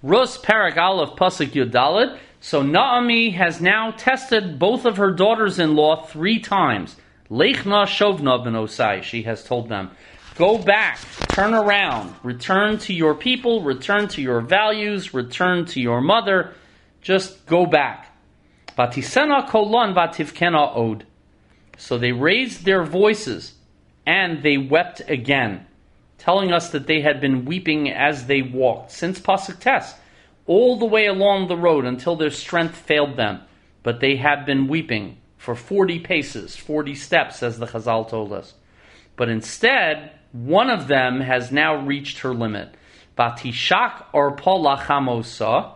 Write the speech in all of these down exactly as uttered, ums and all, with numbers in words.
Rus Parak Aleph Pasuk Yudalid. So Naomi has now tested both of her daughters-in-law three times. Lechna Shovna ben Osai, she has told them. Go back, turn around, return to your people, return to your values, return to your mother. Just go back. Vatisena kolon vativkena od. So they raised their voices and they wept again, telling us that they had been weeping as they walked since Pasuk Tes, all the way along the road until their strength failed them. But they had been weeping for forty paces, forty steps, as the Chazal told us. But instead, one of them has now reached her limit. Vatishak Orpa lachamosa.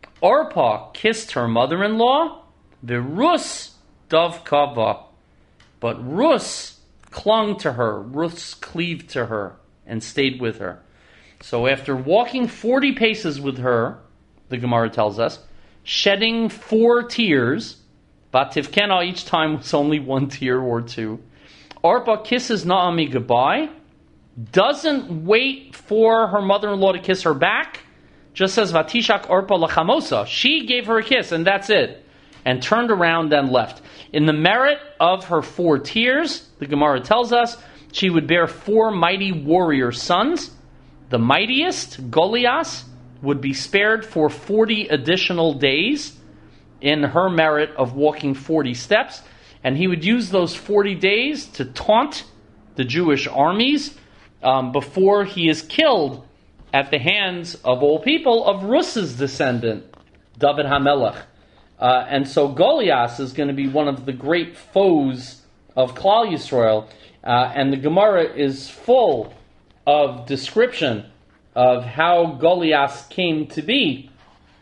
Orpa kissed her mother-in-law. Virus davkava. But Rus clung to her. Rus cleaved to her and stayed with her. So after walking forty paces with her, the Gemara tells us, shedding four tears, Bativkena each time was only one tear or two, Orpa kisses Naomi goodbye, doesn't wait for her mother-in-law to kiss her back, just says Vatishak Orpa lachamosa. She gave her a kiss and that's it. And turned around and left. In the merit of her four tears, the Gemara tells us, she would bear four mighty warrior sons. The mightiest, Goliath, would be spared for forty additional days in her merit of walking forty steps. And he would use those forty days to taunt the Jewish armies um, before he is killed at the hands of all people of Rus's descendant, David HaMelech. Uh, and so Goliath is going to be one of the great foes of Klal Yisrael. Uh, and the Gemara is full of description of how Goliath came to be.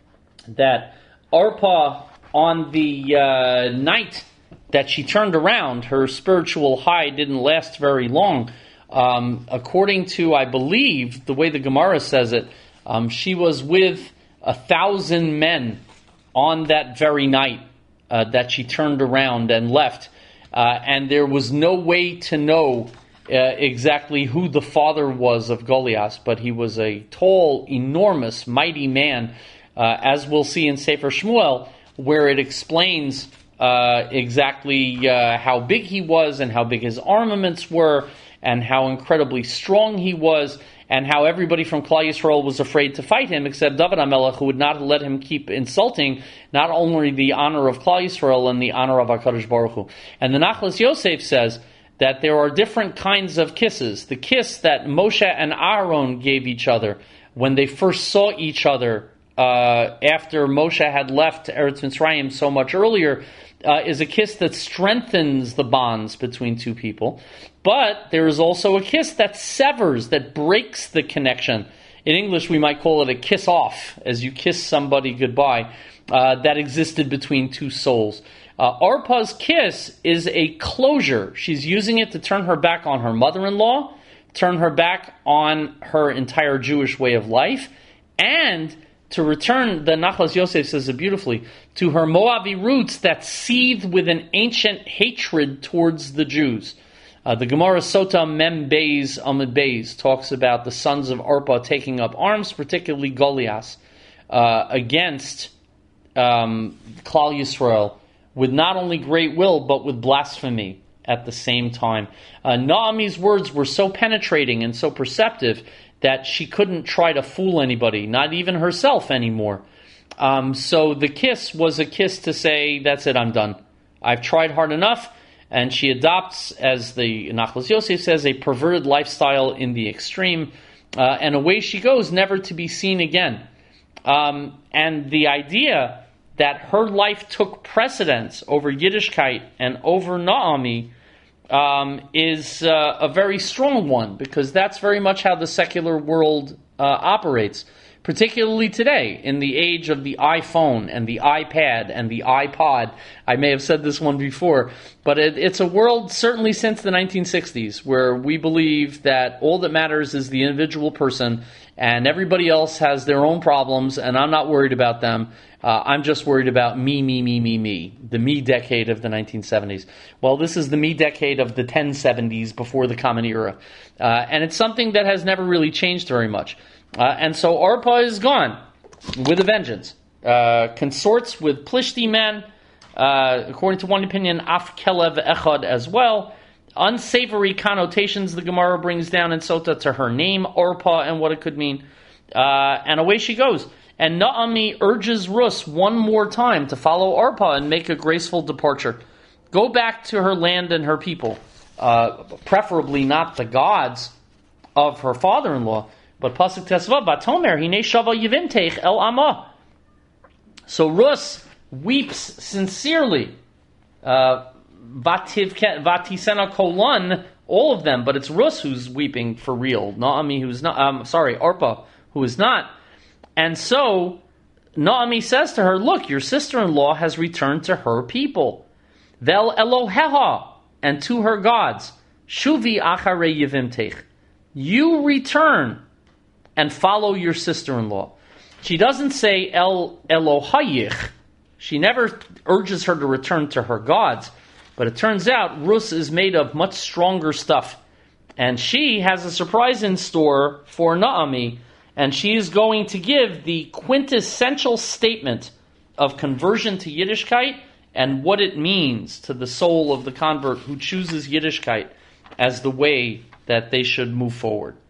That Orpa, on the uh, night that she turned around, her spiritual high didn't last very long. Um, according to, I believe, the way the Gemara says it, um, she was with a thousand men on that very night uh, that she turned around and left. Uh, and there was no way to know uh, exactly who the father was of Goliath, but he was a tall, enormous, mighty man, uh, as we'll see in Sefer Shmuel, where it explains uh, exactly uh, how big he was and how big his armaments were and how incredibly strong he was, and how everybody from Klal Yisrael was afraid to fight him, except David HaMelech, who would not let him keep insulting not only the honor of Klal Yisrael and the honor of HaKadosh Baruch Hu. And the Nachlas Yosef says that there are different kinds of kisses. The kiss that Moshe and Aaron gave each other when they first saw each other uh, after Moshe had left Eretz Mitzrayim so much earlier, uh, is a kiss that strengthens the bonds between two people. But there is also a kiss that severs, that breaks the connection. In English, we might call it a kiss off, as you kiss somebody goodbye, uh, that existed between two souls. Uh, Orpa's kiss is a closure. She's using it to turn her back on her mother-in-law, turn her back on her entire Jewish way of life, and to return, the Nachlas Yosef says it beautifully, to her Moavi roots that seethe with an ancient hatred towards the Jews. Uh, the Gemara Sota Mem Beis Amud Beis talks about the sons of Orpa taking up arms, particularly Goliath, uh, against um, Klal Yisrael, with not only great will, but with blasphemy at the same time. Uh, Naomi's words were so penetrating and so perceptive that she couldn't try to fool anybody, not even herself anymore. Um, so the kiss was a kiss to say, that's it, I'm done. I've tried hard enough. And she adopts, as the Nachlas Yosef says, a perverted lifestyle in the extreme, uh, and away she goes, never to be seen again. Um, and the idea that her life took precedence over Yiddishkeit and over Naomi um, is uh, a very strong one, because that's very much how the secular world uh, operates. Particularly today, in the age of the iPhone and the iPad and the iPod. I may have said this one before, but it, it's a world certainly since the nineteen sixties where we believe that all that matters is the individual person and everybody else has their own problems and I'm not worried about them. Uh, I'm just worried about me, me, me, me, me. The me decade of the nineteen seventies. Well, this is the me decade of the ten seventies before the Common Era. Uh, and it's something that has never really changed very much. Uh, and so Orpa is gone. with a vengeance. Uh, consorts with Plishti men, uh, according to one opinion, Af Kelev Echad as well. Unsavory connotations the Gemara brings down in Sota to her name, Orpah, and what it could mean. Uh, and away she goes. And Naomi urges Rus one more time to follow Orpah and make a graceful departure. Go back to her land and her people. Uh, preferably not the gods of her father-in-law, but Pasuk Tesva, Batomer, Hine Shava Yivimteich El Amah. So Rus weeps sincerely. Uh, Vatisena Kolan, all of them, but it's Rus who's weeping for real. Naomi who's not, um, sorry, Orpah who is not. And so Naomi says to her, look, your sister-in-law has returned to her people. Vel Eloheha, and to her gods. Shuvi Acharei Yivimteich. You return and follow your sister-in-law. She doesn't say El Elohayich. She never urges her to return to her gods. But it turns out Rus is made of much stronger stuff. And she has a surprise in store for Naomi. And she is going to give the quintessential statement of conversion to Yiddishkeit and what it means to the soul of the convert who chooses Yiddishkeit as the way that they should move forward.